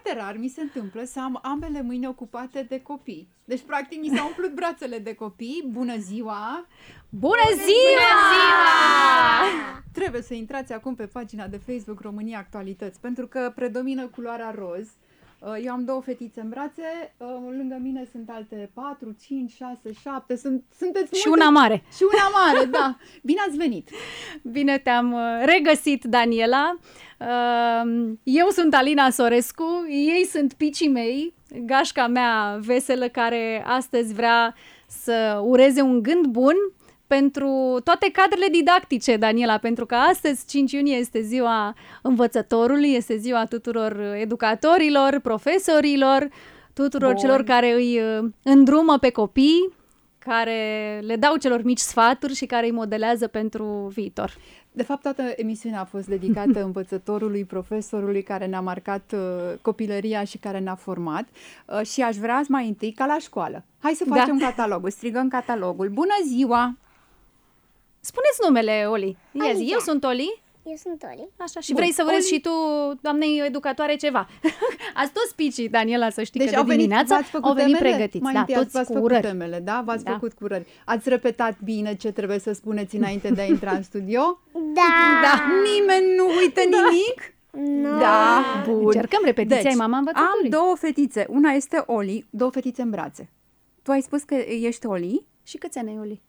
Foarte rar mi se întâmplă să am ambele mâini ocupate de copii. Deci, practic, mi s-au umplut brațele de copii. Bună ziua! Bună ziua! Trebuie să intrați acum pe pagina de Facebook România Actualități, pentru că predomină culoarea roz. Eu am 2 fetițe în brațe, lângă mine sunt alte 4, 5, 6, 7, sunteți multe. Și una mare. Și una mare, da. Bine ați venit! Bine te-am regăsit, Daniela. Eu sunt Alina Sorescu, ei sunt picii mei, gașca mea veselă care astăzi vrea să ureze un gând bun pentru toate cadrele didactice, Daniela, pentru că astăzi, 5 iunie, este ziua învățătorului, este ziua tuturor educatorilor, profesorilor, tuturor celor care îi îndrumă pe copii, care le dau celor mici sfaturi și care îi modelează pentru viitor. De fapt, toată emisiunea a fost dedicată învățătorului, profesorului care ne-a marcat copilăria și care ne-a format. Și aș vrea mai întâi, ca la școală, hai să facem catalogul, strigăm catalogul. Bună ziua! Spuneți numele, Oli. Ia zi, eu sunt Oli. Eu sunt Oli. Așa, și vrei să urezi și tu, doamnei educatoare, ceva. Ați toți picii, Daniela, să știi, deci că de dimineața au venit temele? pregătiți. Mai da, întâi toți v-ați cu făcut urări. temele, da? V-ați făcut cu urări. Ați repetat bine ce trebuie să spuneți înainte de a intra în studio? Da! Nimeni nu uită nimic? Nu. Da, bun. Încercăm repetiția, Deci, mama învățătorii. am 2 fetițe. Una este Oli, 2 fetițe în brațe. Tu ai spus că ești Oli? Și câți ani ai, Oli?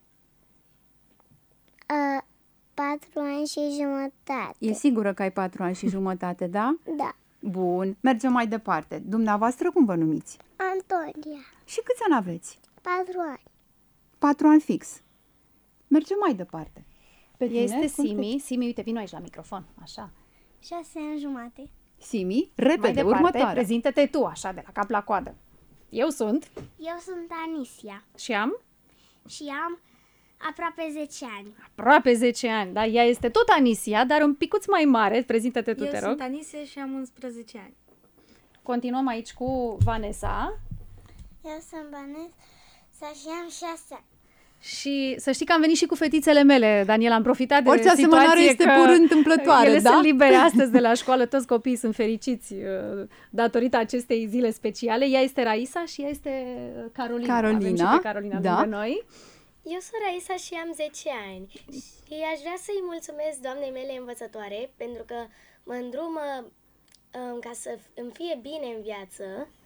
4 ani și jumătate. E sigură că ai 4 ani și jumătate, da? Da. Bun, mergem mai departe. Dumneavoastră cum vă numiți? Antonia. Și câți ani aveți? 4 ani. 4 ani fix. Mergem mai departe. Pe tine, Este cum te- Simi. Simi, uite, vino aici la microfon, așa. 6 ani jumate. Simi, Mai repede, departe, următoarea. prezintă-te tu, așa, de la cap la coadă. Eu sunt Eu sunt Anisia și am și am aproape 10 ani. aproape 10 ani, da? Ea este tot Anisia, dar un picuț mai mare. Prezintă-te tu, Eu te rog. sunt Anise și am 11 ani. Continuăm aici cu Vanessa. Eu sunt Vanessa și am 6 ani. Și să știi că am venit și cu fetițele mele, Daniela, am profitat de Orice asemănare situație este că pur întâmplătoare, ele da? sunt libere astăzi de la școală, toți copiii sunt fericiți datorită acestei zile speciale. Ea este Raisa și ea este Carolina. Avem și pe Carolina da. lângă noi. Eu sunt Raisa și am 10 ani și aș vrea să-i mulțumesc doamnei mele învățătoare pentru că mă îndrumă ca să îmi fie bine în viață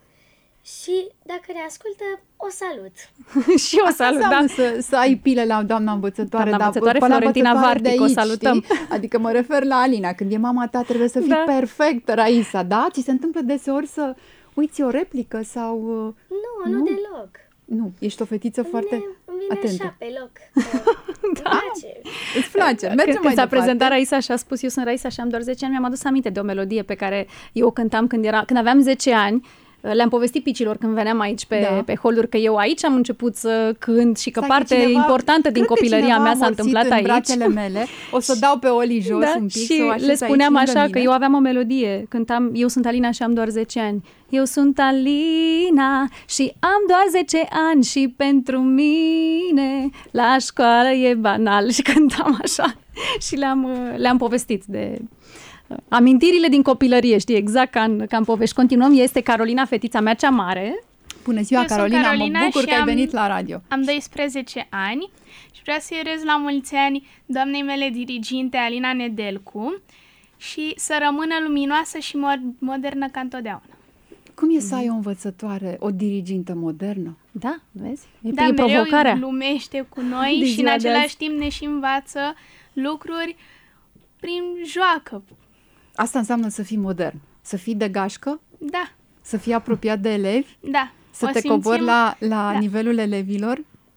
și dacă ne ascultă, o salut. Și o salut, da. Să ai pile la doamna învățătoare. Doamna dar învățătoare până la Florentina învățătoare de Vartic, o aici, salutăm. știi? Adică mă refer la Alina. Când e mama ta trebuie să fii perfectă, Raisa, da? Ți se întâmplă deseori să uiți o replică sau... Nu deloc. Nu, ești o fetiță foarte Îmi vine atentă. așa pe loc. Îmi place. Îți place. Mergem Când mai s-a departe. prezentat Raisa și a spus eu sunt Raisa și am doar 10 ani, mi-am adus aminte de o melodie pe care eu o cântam când aveam 10 ani. Le-am povestit picilor când veneam aici pe holuri că eu aici am început să cânt și că Stai, parte cineva- importantă din cred că copilăria cineva mea a s-a morțit întâmplat în aici. brațele mele. O să dau pe Oli jos Da, un pic, și să o așez le aici spuneam lângă așa mine. că eu aveam o melodie, cântam eu sunt Alina și am doar 10 ani. Eu sunt Alina și am doar 10 ani și pentru mine la școală e banal și cântam așa și le-am povestit de amintirile din copilărie, știi, exact ca în povești. Continuăm, este Carolina, fetița mea cea mare. Bună ziua, Eu sunt Carolina, Carolina mă bucur și că ai am- venit la radio. Am 12 ani și vreau să-i urez la mulți ani doamnei mele diriginte Alina Nedelcu și să rămână luminoasă și modernă ca întotdeauna. Cum e să ai o învățătoare, o dirigintă modernă? Da, vezi? Da, e mereu provocarea. glumește cu noi De și în ziua de același azi. timp ne și învață lucruri prin joacă. Asta înseamnă să fii modern, să fii de gașcă, Da, să fii apropiat de elevi, da. să O te simțim- cobori la da. nivelul elevilor.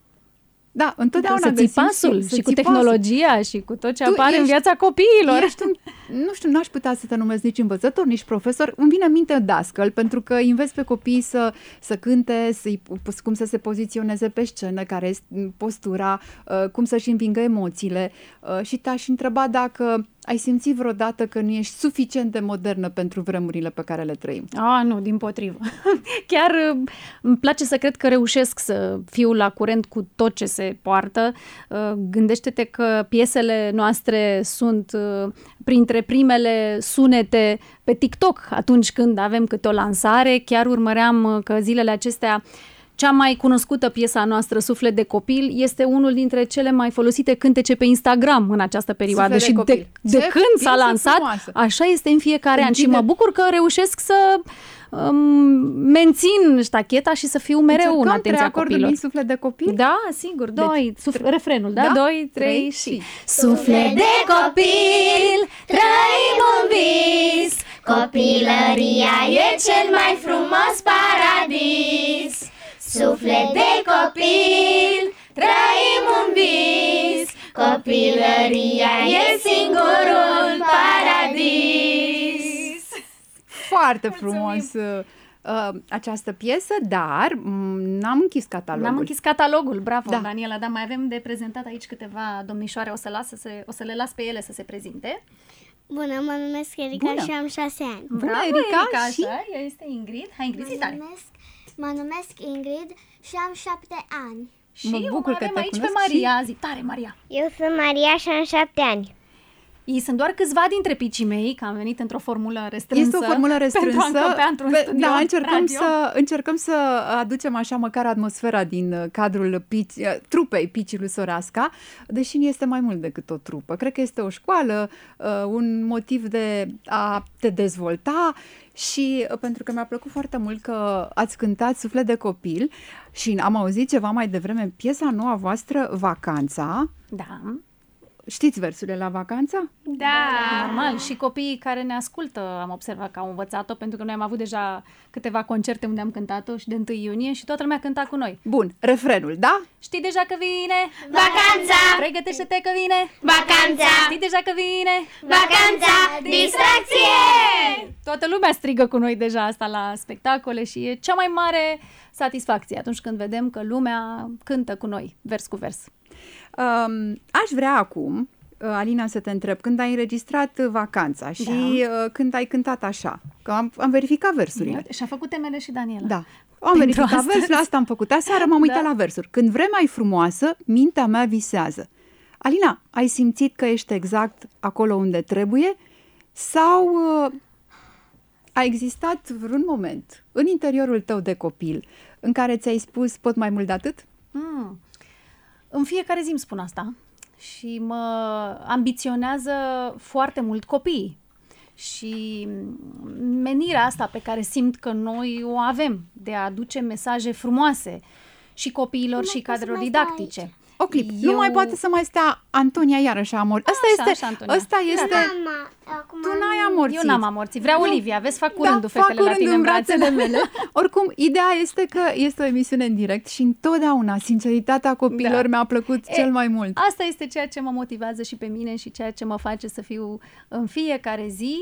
Da, întotdeauna Să ții găsim pasul să și cu ții pasul. tehnologia și cu tot ce Tu apare în ești- viața copiilor. Ești nu știu, n-aș putea să te numesc nici învățător, nici profesor. Îmi vine în minte dascăl, pentru că înveți pe copii să cânte, cum să se poziționeze pe scenă, care este postura, cum să-și învingă emoțiile. Și te-aș întreba dacă ai simțit vreodată că nu ești suficient de modernă pentru vremurile pe care le trăim? Nu, dimpotrivă. Chiar îmi place să cred că reușesc să fiu la curent cu tot ce se poartă. Gândește-te că piesele noastre sunt printre primele sunete pe TikTok atunci când avem câte o lansare. Chiar urmăream că zilele acestea cea mai cunoscută piesa noastră, Suflet de copil, este unul dintre cele mai folosite cântece pe Instagram în această perioadă. Și de când s-a lansat, frumoasă. Așa este în fiecare an. Și mă bucur că reușesc să mențin ștacheta și să fiu mereu în atenția copilor. Din Suflet de copil? Da, sigur. Refrenul, da? 2, 3 și... Suflet de copil, trăim un vis, copilăria e cel mai frumos paradis. Suflet de copil, trăim un vis, copilăria e singurul paradis. Foarte frumos această piesă, dar n-am închis catalogul. N-am închis catalogul, bravo, da. Daniela, dar mai avem de prezentat aici câteva domnișoare, o să le las pe ele să se prezinte. Bună, mă numesc Erica și am 6 ani. Bravo, Erica, și ea este Ingrid. Hai, Ingrid, zi tare. Mă numesc Ingrid și am 7 ani. Și mă bucur că te aici pe Maria. Zi tare, Maria. Eu sunt Maria și am 7 ani. Ei sunt doar câțiva dintre picii mei, că am venit într-o formulă restrânsă. Este o formulă restrânsă. Pentru a încăpea într-un studio încercăm să aducem așa măcar atmosfera din cadrul trupei Picii lui Soreasca, deși nu este mai mult decât o trupă. Cred că este o școală, un motiv de a te dezvolta și pentru că mi-a plăcut foarte mult că ați cântat Suflet de copil și am auzit ceva mai devreme piesa noua voastră, Vacanța. Da. Știți versurile la Vacanța? Da. Normal. Și copiii care ne ascultă am observat că au învățat-o, pentru că noi am avut deja câteva concerte unde am cântat-o și de 1 iunie și toată lumea cânta cu noi. Bun, refrenul, da? Știi deja că vine Vacanța! Pregătește-te că vine Vacanța! Știi deja că vine Vacanța! Distracție! Toată lumea strigă cu noi deja asta la spectacole și e cea mai mare satisfacție atunci când vedem că lumea cântă cu noi, vers cu vers. Aș vrea acum, Alina, să te întreb, când ai înregistrat Vacanța și când ai cântat așa, că am verificat versurile. Și-a făcut temele și Daniela. Da, am verificat versurile, asta am făcut. Aseară m-am uitat la versuri. Când vremea e frumoasă, mintea mea visează. Alina, ai simțit că ești exact acolo unde trebuie sau a existat vreun moment în interiorul tău de copil în care ți-ai spus pot mai mult de atât? În fiecare zi îmi spun asta și mă ambiționează foarte mult copiii. Și menirea asta pe care simt că noi o avem de a aduce mesaje frumoase și copiilor și cadrelor didactice. O clip. Nu mai poate să mai stea Antonia iarăși amor. Asta este. Tu n-ai amorțit. Eu n-am amorțit. Vreau Olivia. Vezi, fac curândul fetele la tine în brațele mele. Oricum, ideea este că este o emisiune în direct și întotdeauna sinceritatea copiilor mi-a plăcut cel mai mult. Asta este ceea ce mă motivează și pe mine și ceea ce mă face să fiu în fiecare zi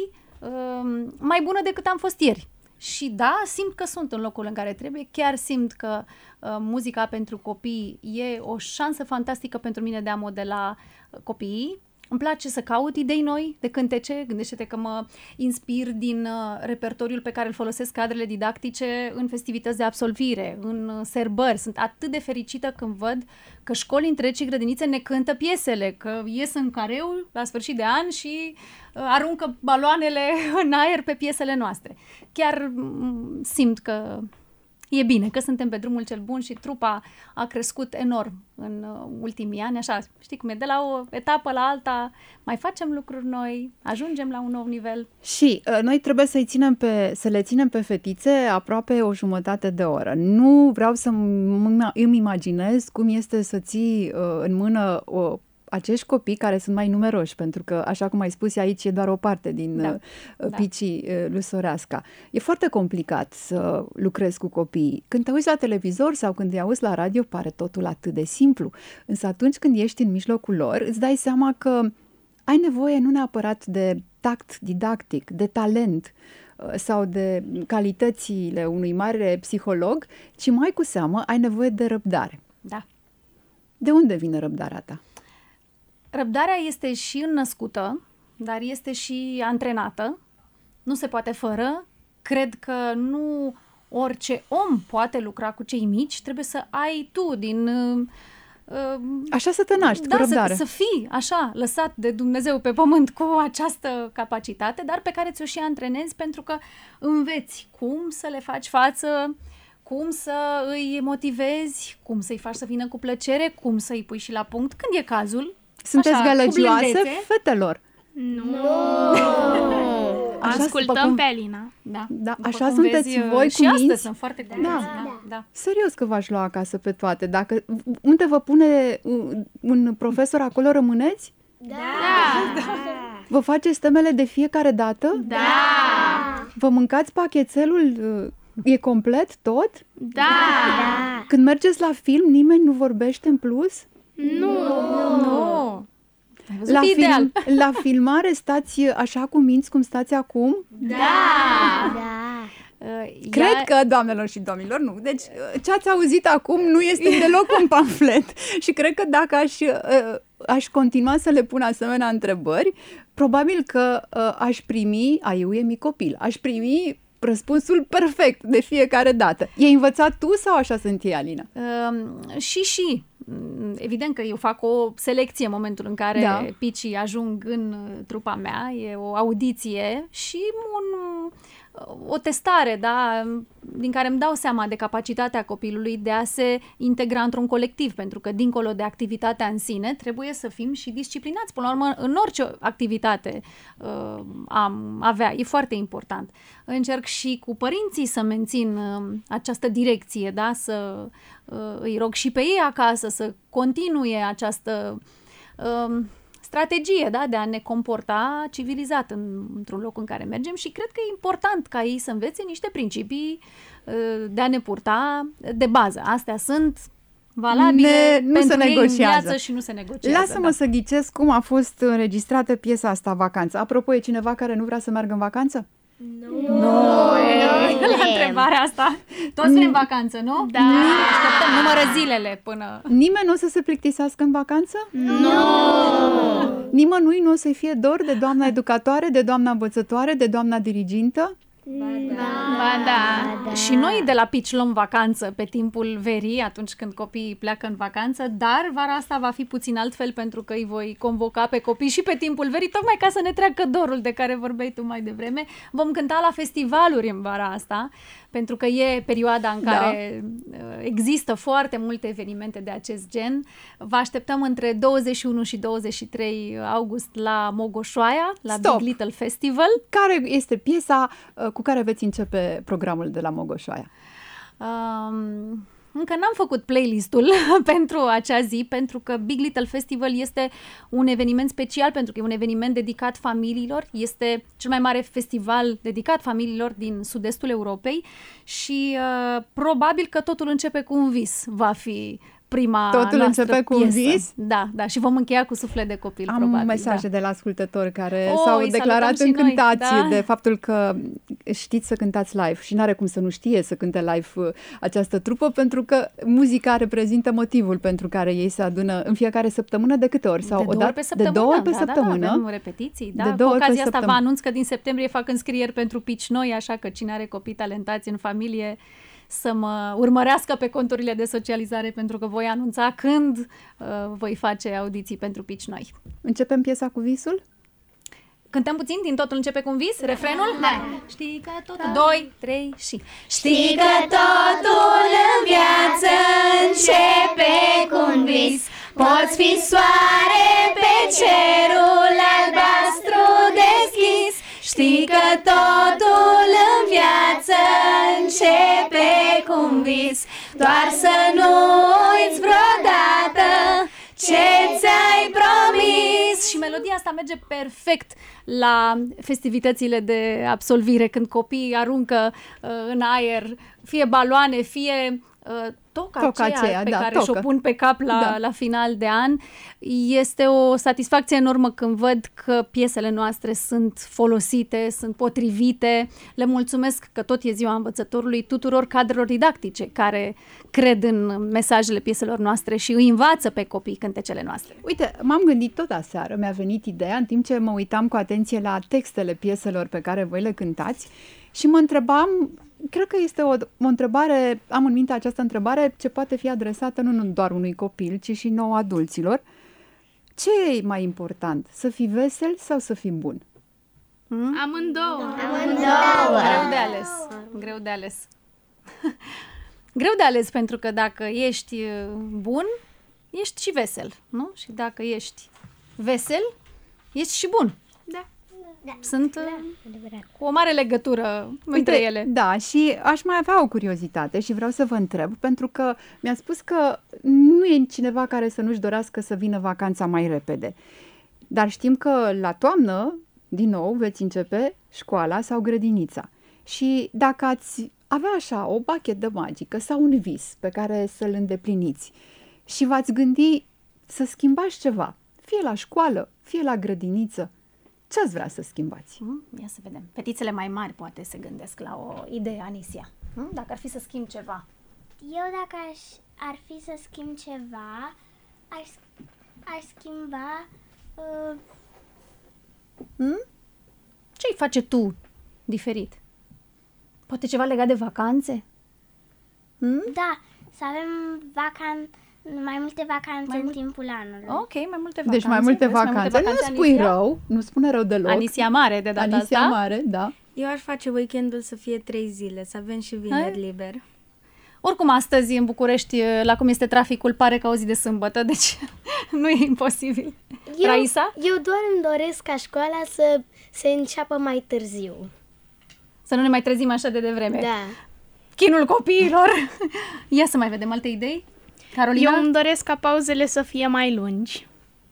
mai bună decât am fost ieri. Și da, simt că sunt în locul în care trebuie, chiar simt că muzica pentru copii e o șansă fantastică pentru mine de a modela copiii. Îmi place să caut idei noi de cântece, gândește-te că mă inspir din repertoriul pe care îl folosesc cadrele didactice în festivități de absolvire, în sărbări. Sunt atât de fericită când văd că școli întregi și grădinițe ne cântă piesele, că ies în careu la sfârșit de an și aruncă baloanele în aer pe piesele noastre. Chiar simt că e bine, că suntem pe drumul cel bun și trupa a crescut enorm în ultimii ani, așa, știi cum e, de la o etapă la alta, mai facem lucruri noi, ajungem la un nou nivel. Și noi trebuie să le ținem pe fetițe aproape o jumătate de oră. Nu vreau să îmi imaginez cum este să ții în mână acești copii care sunt mai numeroși, pentru că, așa cum ai spus, aici e doar o parte din Picii lui Soreasca. E foarte complicat să lucrezi cu copiii. Când te uiți la televizor sau când îi auzi la radio, pare totul atât de simplu. Însă atunci când ești în mijlocul lor, îți dai seama că ai nevoie nu neapărat de tact didactic, de talent sau de calitățile unui mare psiholog, ci mai cu seamă ai nevoie de răbdare. Da. De unde vine răbdarea ta? Răbdarea este și înnăscută dar este și antrenată. Nu se poate fără. Cred că nu orice om poate lucra cu cei mici, trebuie să ai tu din... Așa să te naști, da, cu răbdare. să fii așa, lăsat de Dumnezeu pe pământ cu această capacitate, dar pe care ți-o și antrenezi pentru că înveți cum să le faci față, cum să îi motivezi, cum să-i faci să vină cu plăcere, cum să-i pui și la punct când e cazul. Sunteți așa, cu gălăgioase, blândețe. fetelor. Nu. Așa, Ascultăm după cum- pe Alina. Da, Da, după așa cum sunteți vezi, voi și cu astăzi minți? sunt foarte convinți. Da. Serios că v-aș lua acasă pe toate. Dacă, unde vă pune un profesor, acolo rămâneți? Da. Vă faceți temele de fiecare dată? Da. Vă mâncați pachetelul? E complet tot? Da. Când mergeți la film, nimeni nu vorbește în plus? Nu. Ai văzut? La, E ideal. la filmare stați așa cu minți cum stați acum? Cred că, doamnelor și domnilor, nu. Deci, ce ați auzit acum nu este deloc un pamflet. Și cred că dacă aș continua să le pun asemenea întrebări, probabil că aș primi, e mic copil, aș primi răspunsul perfect de fiecare dată. E învățat tu sau așa sunt ei, Alina? Și. Evident că eu fac o selecție în momentul în care picii ajung în trupa mea, e o audiție și o testare, da, din care îmi dau seama de capacitatea copilului de a se integra într-un colectiv, pentru că dincolo de activitatea în sine, trebuie să fim și disciplinați. Până la urmă, în orice activitate am avea, e foarte important. Încerc și cu părinții să mențin această direcție, da, să îi rog și pe ei acasă să continue această strategie, da, de a ne comporta civilizat într-un loc în care mergem și cred că e important ca ei să învețe niște principii de a ne purta de bază. Astea sunt valabile nu pentru se ei în negociază. viață și nu se negociază. Lasă-mă să ghicesc cum a fost înregistrată piesa asta, Vacanță. Apropo, e cineva care nu vrea să meargă în vacanță? La întrebarea asta. Toți vrem vacanță, nu? Da. Așteptăm, numără zilele până... Nimeni nu o să se plictisească în vacanță? Nu! Nimănui nu o să-i fie dor de doamna educatoare, de doamna învățătoare, de doamna dirigintă? Ba da. Și noi de la Pici luăm vacanță pe timpul verii, atunci când copiii pleacă în vacanță, dar vara asta va fi puțin altfel pentru că îi voi convoca pe copii și pe timpul verii, tocmai ca să ne treacă dorul de care vorbeai tu mai devreme. Vom cânta la festivaluri în vara asta, pentru că e perioada în care există foarte multe evenimente de acest gen. Vă așteptăm între 21 și 23 august la Mogoșoaia, la Big Little Festival. Care este piesa cu care veți începe programul de la Mogoșoaia? Încă n-am făcut playlistul pentru acea zi, pentru că Big Little Festival este un eveniment special, pentru că e un eveniment dedicat familiilor, este cel mai mare festival dedicat familiilor din sud-estul Europei și probabil că totul începe cu un vis, va fi prima Totul noastră începe cu piesă. un vis? Da, și vom încheia cu Suflet de copil, Am probabil. mesaje de la ascultători care îi s-au declarat salutăm și noi, încântați de faptul că știți să cântați live și n-are cum să nu știe să cânte live această trupă, pentru că muzica reprezintă motivul pentru care ei se adună în fiecare săptămână. De câte ori? Sau de 2 ori pe săptămână. De 2 ori pe Da, săptămână. avem repetiții. Da. De Cu 2 ori pe ocazia asta vă săptămână. anunț că din septembrie fac înscrieri pentru Pici Noi, așa că cine are copii talentați în familie să mă urmărească pe conturile de socializare, pentru că voi anunța când voi face audiții pentru Pici Noi. Începem piesa cu visul? Cântăm puțin din Totul începe cu un vis? Refrenul? Da. Știi că totul... 2, 3 și... Știi că totul în viață începe cu un vis. Poți fi soare pe cerul albastru deschis. Știi că totul în viață începe cu un vis. Doar să nu uiți vreodată ce ți-ai promis. Și melodia asta merge perfect la festivitățile de absolvire, când copiii aruncă în aer fie baloane, fie toca aceea pe care și-o tocă. pun pe cap la final de an. Este o satisfacție enormă când văd că piesele noastre sunt folosite, sunt potrivite. Le mulțumesc că tot e ziua învățătorului tuturor cadrelor didactice care cred în mesajele pieselor noastre și îi învață pe copii cântecele noastre. Uite, m-am gândit tot aseară, mi-a venit ideea în timp ce mă uitam cu atenție la textele pieselor pe care voi le cântați și mă întrebam, cred că este o întrebare, am în minte această întrebare ce poate fi adresată nu doar unui copil, ci și nouă adulților. Ce e mai important, să fii vesel sau să fii bun? Amândouă. Greu de ales. Greu de ales. Greu de ales pentru că dacă ești bun, ești și vesel, nu? Și dacă ești vesel, ești și bun. Da. Sunt cu o mare legătură între ele. Da, și aș mai avea o curiozitate și vreau să vă întreb, pentru că mi-a spus că nu e cineva care să nu-și dorească să vină vacanța mai repede. Dar știm că la toamnă, din nou, veți începe școala sau grădinița. Și dacă ați avea așa o bachetă magică sau un vis pe care să-l îndepliniți și v-ați gândi să schimbați ceva, fie la școală, fie la grădiniță, ce ați vrea să schimbați? Ia să vedem. Fetițele mai mari poate se gândesc la o idee, Anisia. Dacă ar fi să schimb ceva. Eu dacă ar fi să schimb ceva, aș schimba... Ce-i face tu diferit? Poate ceva legat de vacanțe? Da, să avem mai multe vacanțe în timpul anului. Ok, mai multe vacanțe. Deci mai multe Vreți vacanțe. Nu spui Anisia? rău, nu spune rău deloc. Anisia mare de data Anisia asta. mare, da. Eu aș face weekendul să fie 3 zile, să avem și vineri liber. Oricum, astăzi în București, la cum este traficul, pare că o zi de sâmbătă, deci nu e imposibil. Raisa? Eu doar îmi doresc ca școala să se înceapă mai târziu. Să nu ne mai trezim așa de devreme. Da. Chinul copiilor. Ia să mai vedem alte idei. Carolina? Eu îmi doresc ca pauzele să fie mai lungi.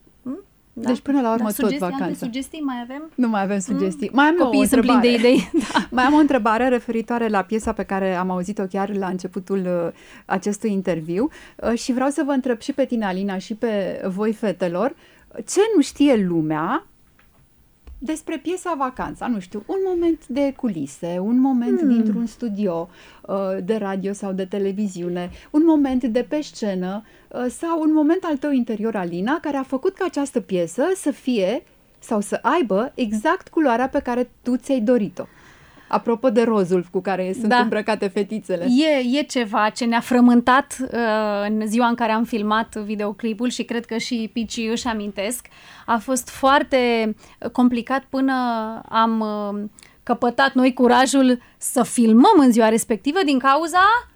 Da. Deci până la urmă tot Sugestii, vacanța. alte sugestii mai avem? Nu mai avem sugestii. Mai am eu o Copiii sunt plini întrebare. de idei. Da. Mai am o întrebare referitoare la piesa pe care am auzit-o chiar la începutul acestui interviu și vreau să vă întreb și pe tine, Alina, și pe voi, fetelor, ce nu știe lumea despre piesa Vacanța, nu știu, un moment de culise, un moment dintr-un studio de radio sau de televiziune, un moment de pe scenă sau un moment al tău interior, Alina, care a făcut ca această piesă să fie sau să aibă exact culoarea pe care tu ți-ai dorit-o. Apropo de rozul cu care sunt îmbrăcate fetițele. E ceva ce ne-a frământat în ziua în care am filmat videoclipul și cred că și picii își amintesc. A fost foarte complicat până am căpătat noi curajul să filmăm în ziua respectivă din cauza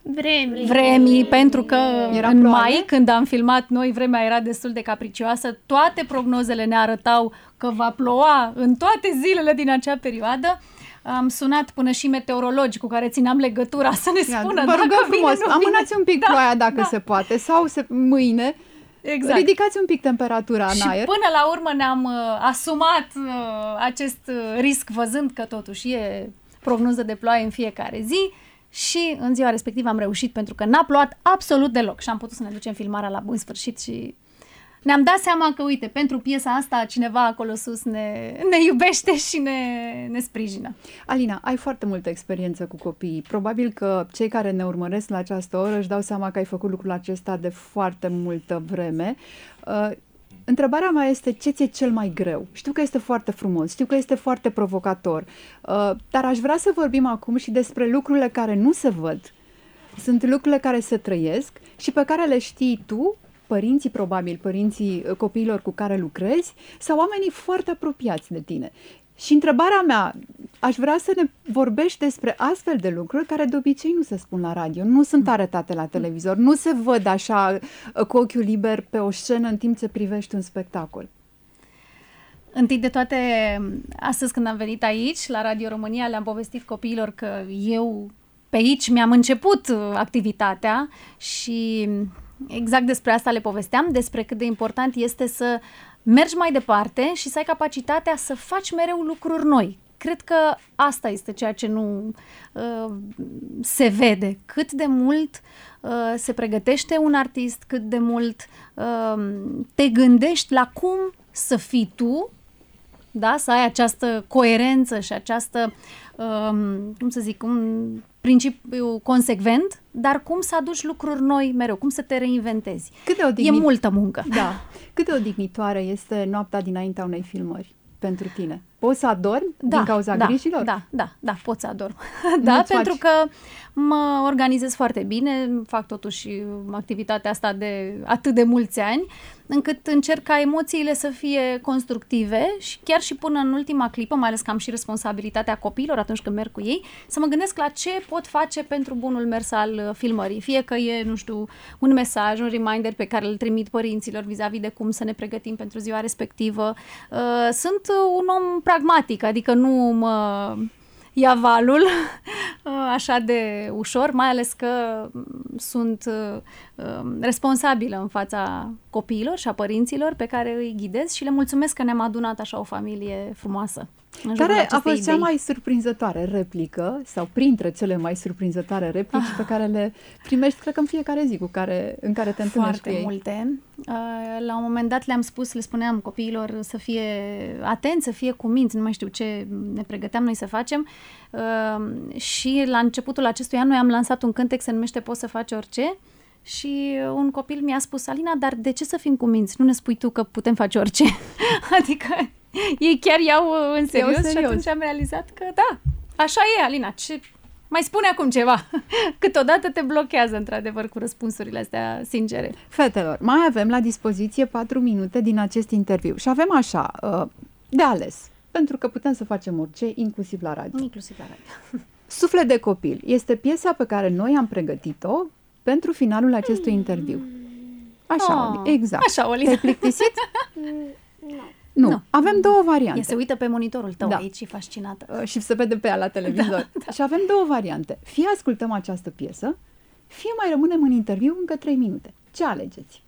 vremii, pentru că Era în ploaie? mai, când am filmat noi, vremea era destul de capricioasă. Toate prognozele ne arătau că va ploua în toate zilele din acea perioadă. Am sunat până și meteorologi cu care țineam legătura să ne spună vă rugăm dacă frumos, vine, nu amânați un pic ploaia dacă se poate sau mâine. Exact. Ridicați un pic temperatura în Și aer. până la urmă ne-am asumat acest risc, văzând că totuși e prognoză de ploaie în fiecare zi și în ziua respectivă am reușit pentru că n-a plouat absolut deloc și am putut să ne ducem filmarea la bun sfârșit și ne-am dat seama că, uite, pentru piesa asta cineva acolo sus ne iubește și ne sprijină. Alina, ai foarte multă experiență cu copiii. Probabil că cei care ne urmăresc la această oră își dau seama că ai făcut lucrul acesta de foarte multă vreme. Întrebarea mea este ce ți-e cel mai greu? Știu că este foarte frumos, știu că este foarte provocator, dar aș vrea să vorbim acum și despre lucrurile care nu se văd. Sunt lucrurile care se trăiesc și pe care le știi tu, părinții probabil, părinții copiilor cu care lucrezi sau oamenii foarte apropiați de tine. Și întrebarea mea, aș vrea să ne vorbești despre astfel de lucruri care de obicei nu se spun la radio, nu sunt arătate la televizor, nu se văd așa cu ochiul liber pe o scenă în timp ce privești un spectacol. Întâi de toate, astăzi când am venit aici, la Radio România, le-am povestit copiilor că eu pe aici mi-am început activitatea și exact despre asta le povesteam, despre cât de important este să mergi mai departe și să ai capacitatea să faci mereu lucruri noi. cred că asta este ceea ce nu se vede. Cât de mult se pregătește un artist, cât de mult te gândești la cum să fii tu, da? Să ai această coerență și această, cum să zic, un principiu consecvent, dar cum să aduci lucruri noi mereu, cum să te reinventezi. E multă muncă. Da. Cât de odihnitoare este noaptea dinaintea unei filmări pentru tine? Poți să adormi din cauza grijilor? Da, pot să adorm. Da, pentru că mă organizez foarte bine, fac totuși activitatea asta de atât de mulți ani, încât încerc ca emoțiile să fie constructive și chiar și până în ultima clipă, mai ales că am și responsabilitatea copiilor atunci când merg cu ei, să mă gândesc la ce pot face pentru bunul mers al filmării. Fie că e, nu știu, un mesaj, un reminder pe care îl trimit părinților vis-a-vis de cum să ne pregătim pentru ziua respectivă. Sunt un om pragmatic, adică nu mă ia valul așa de ușor, mai ales că sunt responsabilă în fața copiilor și a părinților pe care îi ghidez și le mulțumesc că ne-am adunat așa o familie frumoasă. Care a fost cea mai surprinzătoare replică sau printre cele mai surprinzătoare replici pe care le primești, cred că în fiecare zi în care te întâlnești cu ei? Foarte multe. La un moment dat le spuneam copiilor să fie atenți, să fie cuminți, nu mai știu ce ne pregăteam noi să facem și la începutul acestui an noi am lansat un cântec, se numește Poți să faci orice. Și un copil mi-a spus: Alina, dar de ce să fim cuminți? Nu ne spui tu că putem face orice? Adică ei chiar iau în serios și atunci am realizat că da, așa e, Alina, mai spune acum ceva. Câteodată te blochează, într-adevăr, cu răspunsurile astea sincere. Fetelor, mai avem la dispoziție 4 minute din acest interviu și avem așa, de ales, pentru că putem să facem orice, inclusiv la radio. Inclusiv la radio. Suflet de copil este piesa pe care noi am pregătit-o pentru finalul acestui interviu. Așa, exact. Așa, Oli. Te-ai plictisit? Nu. Avem două variante. Ea se uită pe monitorul tău aici și fascinată. Și se vede pe ea la televizor. Da. Și avem două variante. Fie ascultăm această piesă, fie mai rămânem în interviu încă 3 minute. Ce alegeți?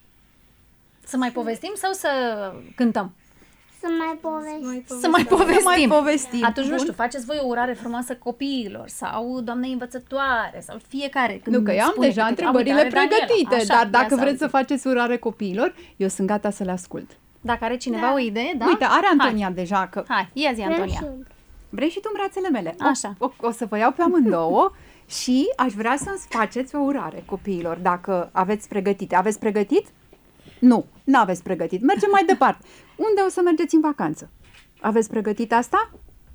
Să mai povestim sau să cântăm? Să mai povestim. Să mai povestim. Atunci, nu știu, faceți voi o urare frumoasă copiilor sau doamnei învățătoare sau fiecare. Nu, că eu am deja întrebările pregătite, așa, dar dacă vreți să faceți urare copiilor, eu sunt gata să le ascult. Dacă are cineva o idee, da? Uite, are Antonia deja. Hai, ia zi, Antonia. Vrei și tu în brațele mele? Așa. O să vă iau pe amândouă și aș vrea să-mi faceți o urare copiilor, dacă aveți pregătite. Aveți pregătit? Nu, n-aveți pregătit. Mergem mai departe. Unde o să mergeți în vacanță? Aveți pregătit asta?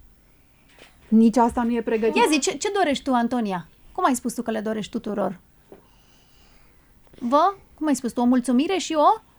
Nici asta nu e pregătit. Ia zi, ce dorești tu, Antonia? Cum ai spus tu că le dorești tuturor? Cum ai spus tu? O mulțumire și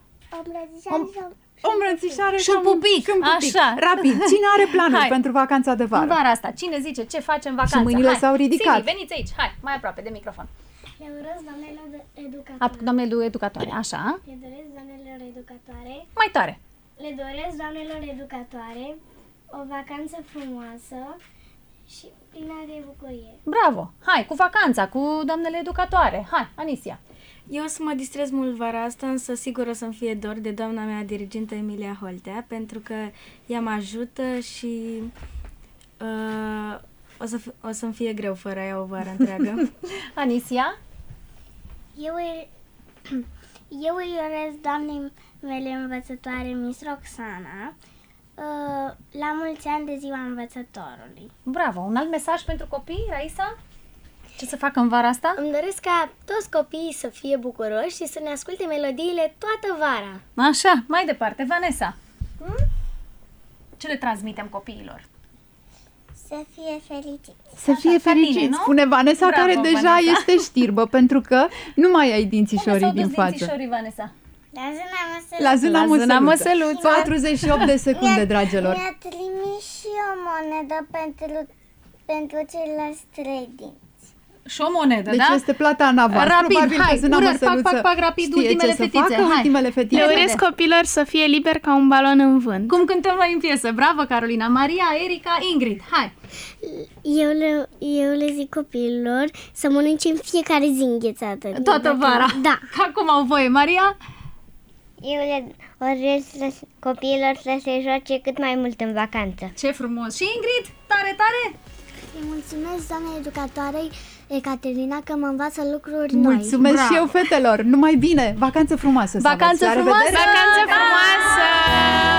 o îmbrățișare și un pupic. Așa. Rapid. Cine are planuri pentru vacanța de vară? În vara asta. Cine zice ce facem în vacanță? Și mâinile s-au ridicat. Siri, veniți aici. Hai, mai aproape de microfon. Le urez doamnelor educatoare. Doamnele educatoare, așa. Le doresc doamnelor educatoare. Mai tare. Le doresc doamnelor educatoare o vacanță frumoasă și plină de bucurie. Bravo. Hai, cu vacanța, cu doamnele educatoare. Hai, Anisia. Eu o să mă distrez mult vara asta, însă sigur o să-mi fie dor de doamna mea dirigentă Emilia Holtea, pentru că ea mă ajută și o să-mi fie greu fără ea o vară întreagă. Anisia? Eu îi urez doamnei mele învățătoare, Miss Roxana, la mulți ani de ziua învățătorului. Bravo! Un alt mesaj pentru copii, Raisa? Ce să facă în vara asta? Îmi doresc ca toți copiii să fie bucuroși și să ne asculte melodiile toată vara. Așa, mai departe, Vanessa. Ce le transmitem copiilor? Să fie fericiți. Să fie fericiți, spune Vanessa, bravo, care deja Vanessa este știrbă, pentru că nu mai ai dințișorii din față. Dințișorii, Vanessa? La zâna măsăluță. 48 de secunde, dragilor. Mi-a trimis și o monedă pentru ceilalți 3 dinți. Și o monedă, deci da? Deci este plata în avans. Rapid, probabil hai, că zâna măsăluță pac, rapid, ultimele fetițe. Ultimele fetițe. Le urez copilor să fie liberi ca un balon în vânt. Cum cântăm noi în piesă. Bravo, Carolina. Maria, Erica, Ingrid. Hai! Eu le zic copiilor să mănânce în fiecare zi înghețată. Toată vara. Da. Acum au voie, Maria? Eu le urez copiilor să se joace cât mai mult în vacanță. Ce frumos! Și Ingrid, tare, tare! Îi mulțumesc doamnei educatoarei Ecaterina că mă învață lucruri noi. Mulțumesc și eu, fetelor! Numai bine! Vacanță frumoasă! Vacanță frumoasă! Vacanță frumoasă!